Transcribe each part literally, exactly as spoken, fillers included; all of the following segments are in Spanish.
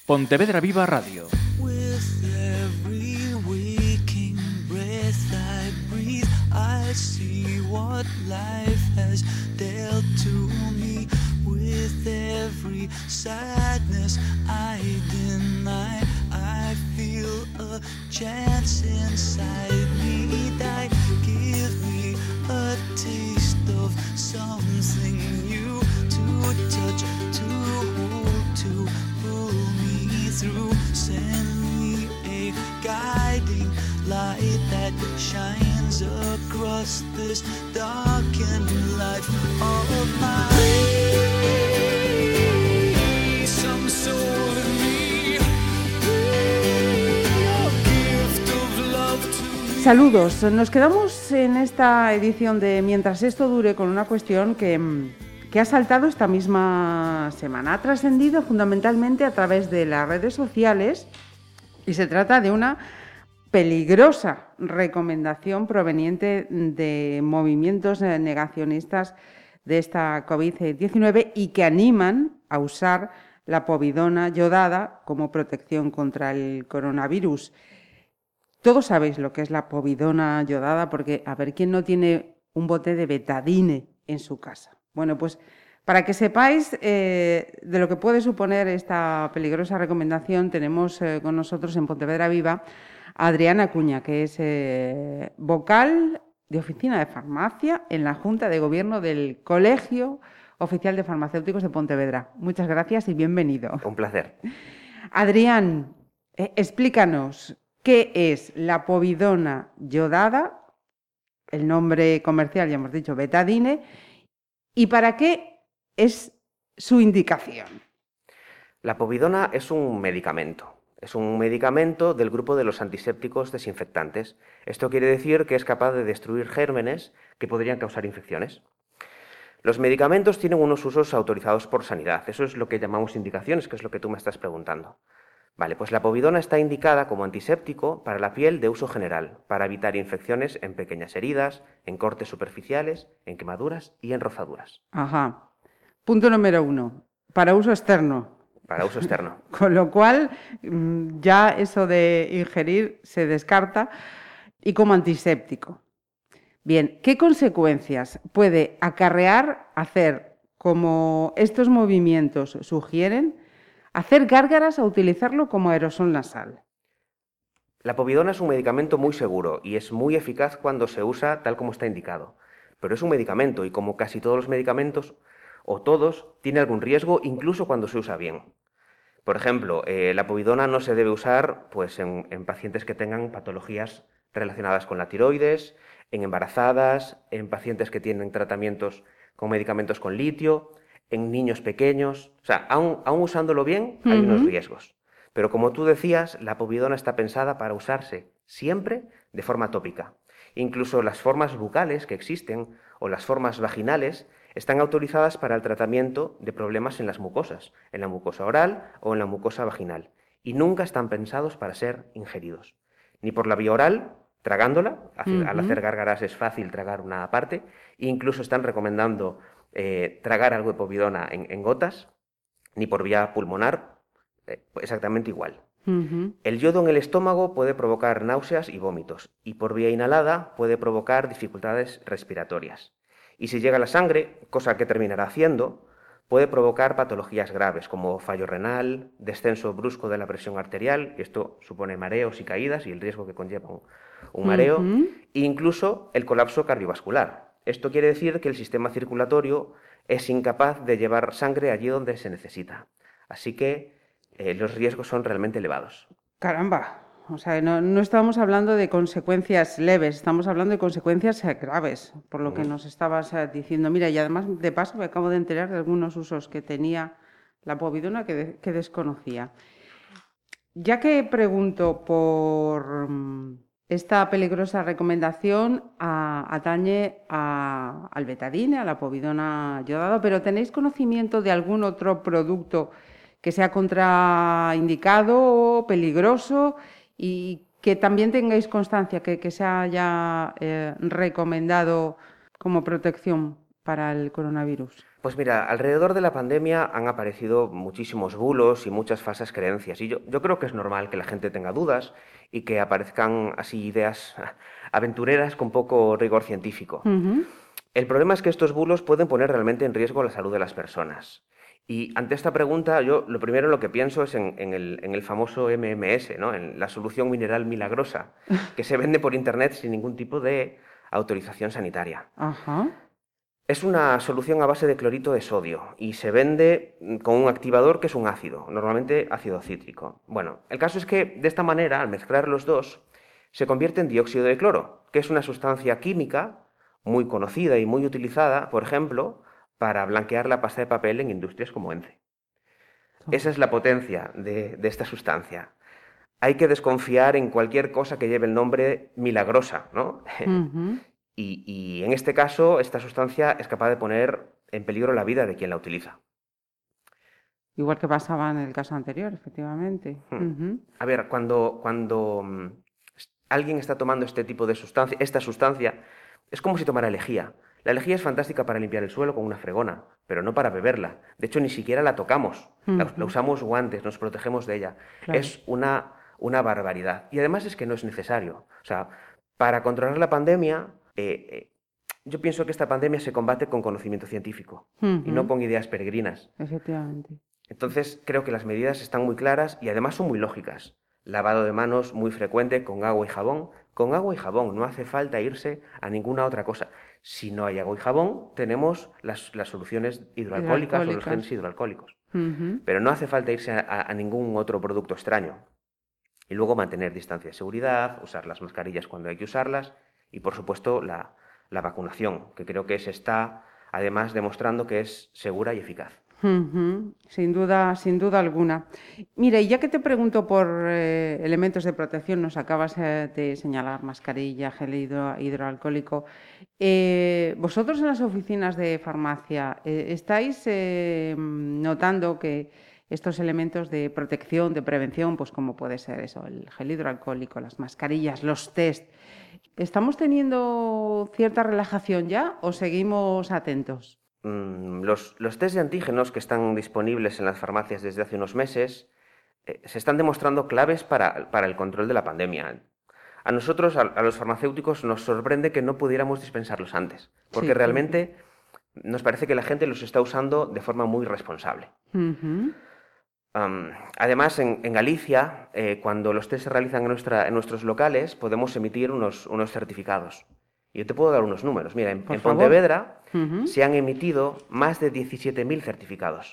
Pontevedra Viva Radio. With every waking breath I breathe, I see what life has dealt to me. With every sadness I deny, I feel a chance inside me die. Give me a taste of something new to touch, to hold, to pull me through. Send me a guiding light that shines across this darkened life of mine. Some soul in me, your gift of love to me. Saludos, nos quedamos en esta edición de Mientras esto dure con una cuestión que, que ha saltado esta misma semana. Ha trascendido fundamentalmente a través de las redes sociales y se trata de una peligrosa recomendación proveniente de movimientos negacionistas de esta covid diecinueve y que animan a usar la povidona yodada como protección contra el coronavirus. Todos sabéis lo que es la povidona yodada porque, a ver, ¿quién no tiene un bote de betadine en su casa? Bueno, pues para que sepáis eh, de lo que puede suponer esta peligrosa recomendación, tenemos eh, con nosotros en Pontevedra Viva a Adrián Acuña, que es eh, vocal de oficina de farmacia en la Junta de Gobierno del Colegio Oficial de Farmacéuticos de Pontevedra. Muchas gracias y bienvenido. Un placer. Adrián, eh, explícanos qué es la povidona yodada, el nombre comercial ya hemos dicho betadine, y para qué es su indicación. La povidona es un medicamento. Es un medicamento del grupo de los antisépticos desinfectantes. Esto quiere decir que es capaz de destruir gérmenes que podrían causar infecciones. Los medicamentos tienen unos usos autorizados por sanidad. Eso es lo que llamamos indicaciones, que es lo que tú me estás preguntando. Vale, pues la povidona está indicada como antiséptico para la piel de uso general, para evitar infecciones en pequeñas heridas, en cortes superficiales, en quemaduras y en rozaduras. Ajá. Punto número uno, para uso externo. Para uso externo. Con lo cual, ya eso de ingerir se descarta y como antiséptico. Bien, ¿qué consecuencias puede acarrear hacer, como estos movimientos sugieren, hacer gárgaras a utilizarlo como aerosol nasal? La povidona es un medicamento muy seguro y es muy eficaz cuando se usa tal como está indicado. Pero es un medicamento y, como casi todos los medicamentos, o todos, tiene algún riesgo incluso cuando se usa bien. Por ejemplo, eh, la povidona no se debe usar pues, en, en pacientes que tengan patologías relacionadas con la tiroides, en embarazadas, en pacientes que tienen tratamientos con medicamentos con litio, en niños pequeños. O sea, aún, aún usándolo bien hay uh-huh. unos riesgos. Pero como tú decías, la povidona está pensada para usarse siempre de forma tópica. Incluso las formas bucales que existen o las formas vaginales están autorizadas para el tratamiento de problemas en las mucosas, en la mucosa oral o en la mucosa vaginal, y nunca están pensados para ser ingeridos. Ni por la vía oral, tragándola, uh-huh. al hacer gárgaras es fácil tragar una parte, e incluso están recomendando eh, tragar algo de povidona en, en gotas, ni por vía pulmonar, eh, exactamente igual. Uh-huh. El yodo en el estómago puede provocar náuseas y vómitos, y por vía inhalada puede provocar dificultades respiratorias. Y si llega a la sangre, cosa que terminará haciendo, puede provocar patologías graves como fallo renal, descenso brusco de la presión arterial, y esto supone mareos y caídas y el riesgo que conlleva un, un mareo, uh-huh. e incluso el colapso cardiovascular. Esto quiere decir que el sistema circulatorio es incapaz de llevar sangre allí donde se necesita. Así que eh, los riesgos son realmente elevados. Caramba. O sea, no, no estamos hablando de consecuencias leves, estamos hablando de consecuencias graves, por lo que nos estabas diciendo. Mira, y además, de paso, me acabo de enterar de algunos usos que tenía la povidona que, de, que desconocía. Ya que pregunto por esta peligrosa recomendación, a, atañe a, al betadine, a la povidona yodada, pero ¿tenéis conocimiento de algún otro producto que sea contraindicado, peligroso, y que también tengáis constancia que, que se haya eh, recomendado como protección para el coronavirus? Pues mira, alrededor de la pandemia han aparecido muchísimos bulos y muchas falsas creencias. Y yo, yo creo que es normal que la gente tenga dudas y que aparezcan así ideas aventureras con poco rigor científico. Ujú. El problema es que estos bulos pueden poner realmente en riesgo la salud de las personas. Y ante esta pregunta, yo lo primero en lo que pienso es en, en el, en el famoso M M S, ¿no? En la solución mineral milagrosa, que se vende por internet sin ningún tipo de autorización sanitaria. Ajá. Es una solución a base de clorito de sodio y se vende con un activador que es un ácido, normalmente ácido cítrico. Bueno, el caso es que de esta manera, al mezclar los dos, se convierte en dióxido de cloro, que es una sustancia química muy conocida y muy utilizada, por ejemplo, para blanquear la pasta de papel en industrias como ENCE. Esa es la potencia de, de esta sustancia. Hay que desconfiar en cualquier cosa que lleve el nombre milagrosa, ¿no? Ujú. Y, y en este caso, esta sustancia es capaz de poner en peligro la vida de quien la utiliza. Igual que pasaba en el caso anterior, efectivamente. Hmm. Ujú. A ver, cuando, cuando mm, alguien está tomando este tipo de sustancia, esta sustancia, es como si tomara lejía. La lejía es fantástica para limpiar el suelo con una fregona, pero no para beberla. De hecho, ni siquiera la tocamos. La, Ujú. la usamos guantes, nos protegemos de ella. Claro. Es una, una barbaridad. Y además es que no es necesario. O sea, para controlar la pandemia, eh, eh, yo pienso que esta pandemia se combate con conocimiento científico y no Ujú. con ideas peregrinas. Efectivamente. Entonces, creo que las medidas están muy claras y además son muy lógicas. Lavado de manos muy frecuente con agua y jabón. Con agua y jabón, no hace falta irse a ninguna otra cosa. Si no hay agua y jabón, tenemos las, las soluciones hidroalcohólicas o los Hidroalcohólicas. geles hidroalcohólicos. Ujú. Pero no hace falta irse a, a- a ningún otro producto extraño. Y luego mantener distancia de seguridad, usar las mascarillas cuando hay que usarlas y, por supuesto, la, la vacunación, que creo que se está, además, demostrando que es segura y eficaz. Ujú. Sin duda, sin duda alguna. Mira, y ya que te pregunto por eh, elementos de protección, nos acabas eh, de señalar mascarilla, gel hidro- hidroalcohólico. Eh, vosotros en las oficinas de farmacia, eh, ¿estáis eh, notando que estos elementos de protección, de prevención, pues como puede ser eso, el gel hidroalcohólico, las mascarillas, los test, ¿estamos teniendo cierta relajación ya o seguimos atentos? Mm, Los, los test de antígenos que están disponibles en las farmacias desde hace unos meses eh, se están demostrando claves para, para el control de la pandemia. A nosotros, a, a los farmacéuticos, nos sorprende que no pudiéramos dispensarlos antes, porque Sí. realmente nos parece que la gente los está usando de forma muy responsable. Ujú. Am, además, en, en Galicia, eh, cuando los test se realizan en, nuestra- en nuestros locales, podemos emitir unos, unos certificados. Y yo te puedo dar unos números. Mira, en, Por en favor. Pontevedra Ujú. se han emitido más de diecisiete mil certificados.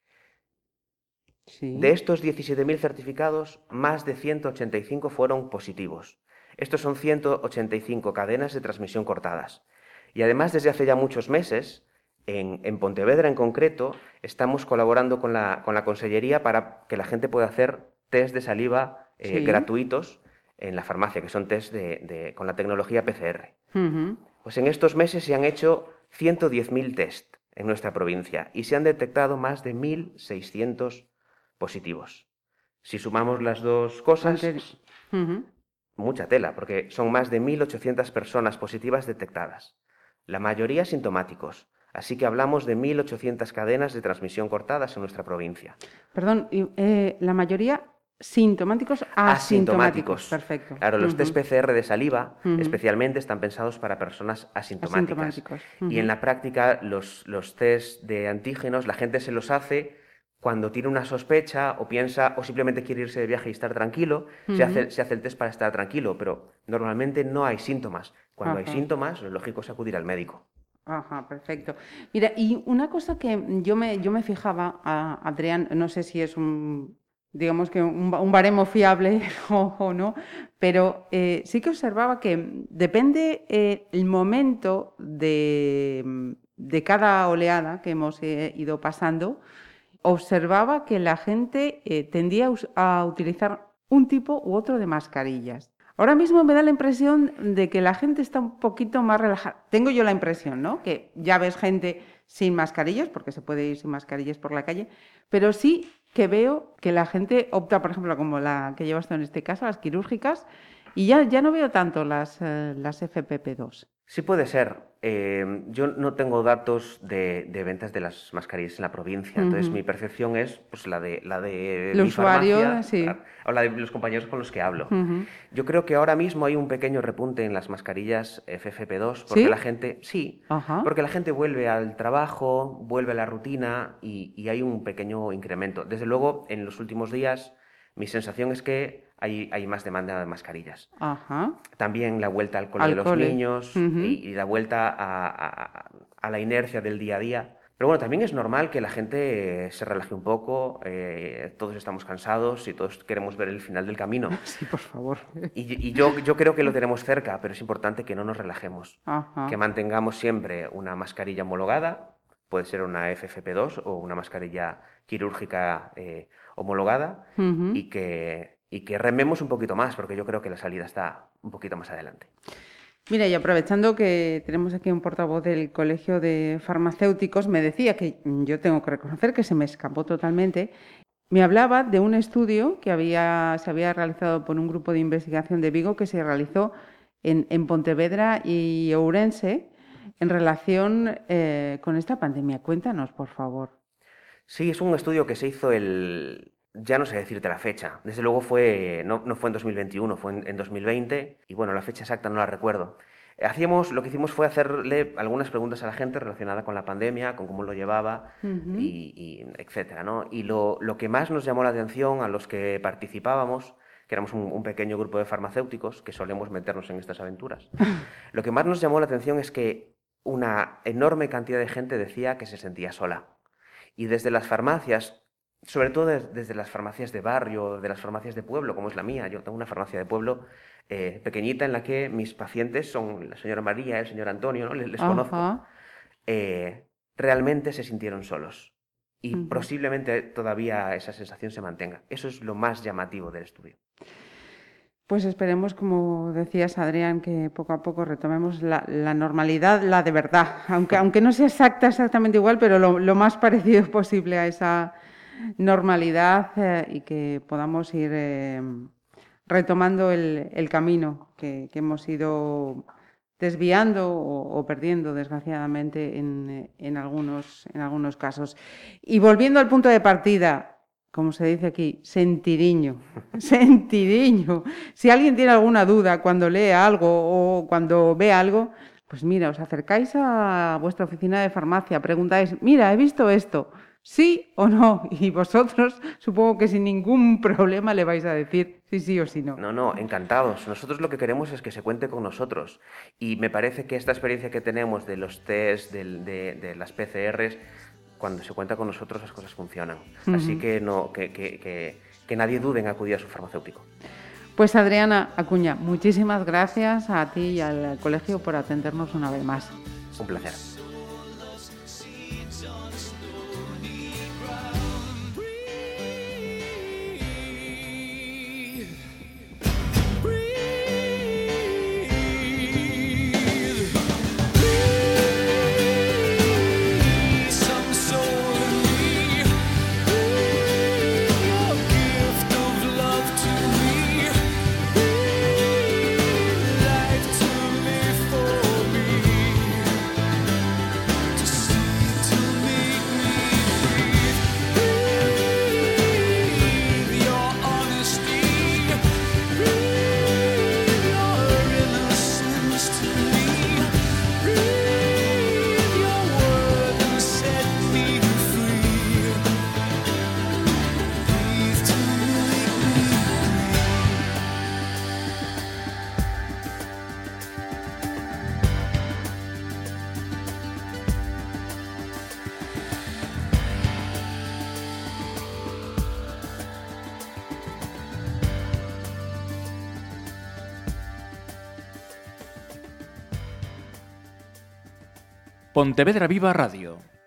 Sí. De estos diecisiete mil certificados, más de ciento ochenta y cinco fueron positivos. Estos son ciento ochenta y cinco cadenas de transmisión cortadas. Y además, desde hace ya muchos meses, en, en Pontevedra en concreto, estamos colaborando con la, con la Consellería para que la gente pueda hacer test de saliva eh, Sí. gratuitos en la farmacia, que son test de, de- con la tecnología P C R. Ujú. Pues en estos meses se han hecho ciento diez mil test en nuestra provincia y se han detectado más de mil seiscientos positivos. Si sumamos las dos cosas, Anteri- Ujú. mucha tela, porque son más de mil ochocientas personas positivas detectadas, la mayoría sintomáticos. Así que hablamos de mil ochocientas cadenas de transmisión cortadas en nuestra provincia. Perdón, y, eh, la mayoría sintomáticos, asintomáticos. Asintomáticos. Perfecto. Claro, los test Ujú. P C R de saliva Ujú. especialmente están pensados para personas asintomáticas. Asintomáticos. Y Ujú. en la práctica los, los test de antígenos la gente se los hace cuando tiene una sospecha o piensa o simplemente quiere irse de viaje y estar tranquilo, se, Ujú. hace, se hace el test para estar tranquilo, pero normalmente no hay síntomas. Cuando hay Ajá. síntomas, lo lógico es acudir al médico. Ajá, perfecto. Mira, y una cosa que yo me, yo me fijaba, a Adrián, no sé si es un, digamos que un, ba- un baremo fiable o, o no, pero eh, sí que observaba que depende eh, el momento de, de cada oleada que hemos eh, ido pasando, observaba que la gente eh, tendía a us- a utilizar un tipo u otro de mascarillas. Ahora mismo me da la impresión de que la gente está un poquito más relajada. Tengo yo la impresión, ¿no? Que ya ves gente sin mascarillas, porque se puede ir sin mascarillas por la calle, pero sí que veo que la gente opta, por ejemplo, como la que llevas tú en este caso, las quirúrgicas, y ya, ya no veo tanto las, eh, las F P P dos. Sí puede ser. Eh, yo no tengo datos de, de ventas de las mascarillas en la provincia, entonces Ujú. mi percepción es pues la de la de El mi usuario, farmacia, sí. o la de los compañeros con los que hablo. Ujú. Yo creo que ahora mismo hay un pequeño repunte en las mascarillas F F P dos porque ¿Sí? la gente, sí, Ajá. porque la gente vuelve al trabajo, vuelve a la rutina y, y hay un pequeño incremento. Desde luego, en los últimos días, mi sensación es que hay, hay más demanda de mascarillas. Ajá. También la vuelta al cole Al de los cole. niños Ujú. y, y la vuelta a, a- a la inercia del día a día. Pero bueno, también es normal que la gente eh, se relaje un poco, eh, todos estamos cansados y todos queremos ver el final del camino. Sí, por favor. Y, y yo, yo creo que lo tenemos cerca, pero es importante que no nos relajemos, Ajá. que mantengamos siempre una mascarilla homologada, puede ser una F F P dos o una mascarilla quirúrgica eh, homologada, Ujú. y que, y que rememos un poquito más, porque yo creo que la salida está un poquito más adelante. Mira, y aprovechando que tenemos aquí un portavoz del Colegio de Farmacéuticos, me decía que yo tengo que reconocer que se me escapó totalmente. Me hablaba de un estudio que había, se había realizado por un grupo de investigación de Vigo que se realizó en, en Pontevedra y Ourense en relación eh, con esta pandemia. Cuéntanos, por favor. Sí, es un estudio que se hizo el... Ya no sé decirte la fecha. Desde luego fue, no, no fue en dos mil veintiuno, fue en, en dos mil veinte y bueno, la fecha exacta no la recuerdo. Hacíamos, lo que hicimos fue hacerle algunas preguntas a la gente relacionada con la pandemia, con cómo lo llevaba Ujú. y, y etcétera, ¿no? Y lo, lo que más nos llamó la atención a los que participábamos, que éramos un, un pequeño grupo de farmacéuticos que solemos meternos en estas aventuras, lo que más nos llamó la atención es que una enorme cantidad de gente decía que se sentía sola. Y desde las farmacias, sobre todo des- desde las farmacias de barrio, de las farmacias de pueblo, como es la mía, yo tengo una farmacia de pueblo eh, pequeñita en la que mis pacientes son la señora María, el señor Antonio, ¿no? Les, les conozco. Ajá. Eh, realmente se sintieron solos. Y Ujú. posiblemente todavía esa sensación se mantenga. Eso es lo más llamativo del estudio. Pues esperemos, como decías, Adrián, que poco a poco retomemos la, la normalidad, la de verdad, aunque, aunque no sea exacta, exactamente igual, pero lo, lo más parecido posible a esa normalidad eh, y que podamos ir eh, retomando el, el camino que, que hemos ido desviando o, o perdiendo, desgraciadamente, en, eh, en algunos, en algunos casos. Y volviendo al punto de partida, como se dice aquí, sentidiño, sentidiño. Si alguien tiene alguna duda cuando lee algo o cuando ve algo, pues mira, os acercáis a vuestra oficina de farmacia, preguntáis, mira, he visto esto, sí o no, y vosotros supongo que sin ningún problema le vais a decir sí, sí o sí no. No, no, encantados. Nosotros lo que queremos es que se cuente con nosotros. Y me parece que esta experiencia que tenemos de los test, del- de, de las P C Rs, cuando se cuenta con nosotros las cosas funcionan. Así Ujú. que, no, que, que- que- que nadie dude en acudir a su farmacéutico. Pues Adriana Acuña, muchísimas gracias a ti y al colegio por atendernos una vez más. Un placer. Some soul in me. Breathe your gift of love to me. Breathe life to me for me. To see, to make me breathe. Breathe your honesty. Breathe your innocence to me. Breathe your word and set me free. Breathe to make me Pontevedra Viva Radio.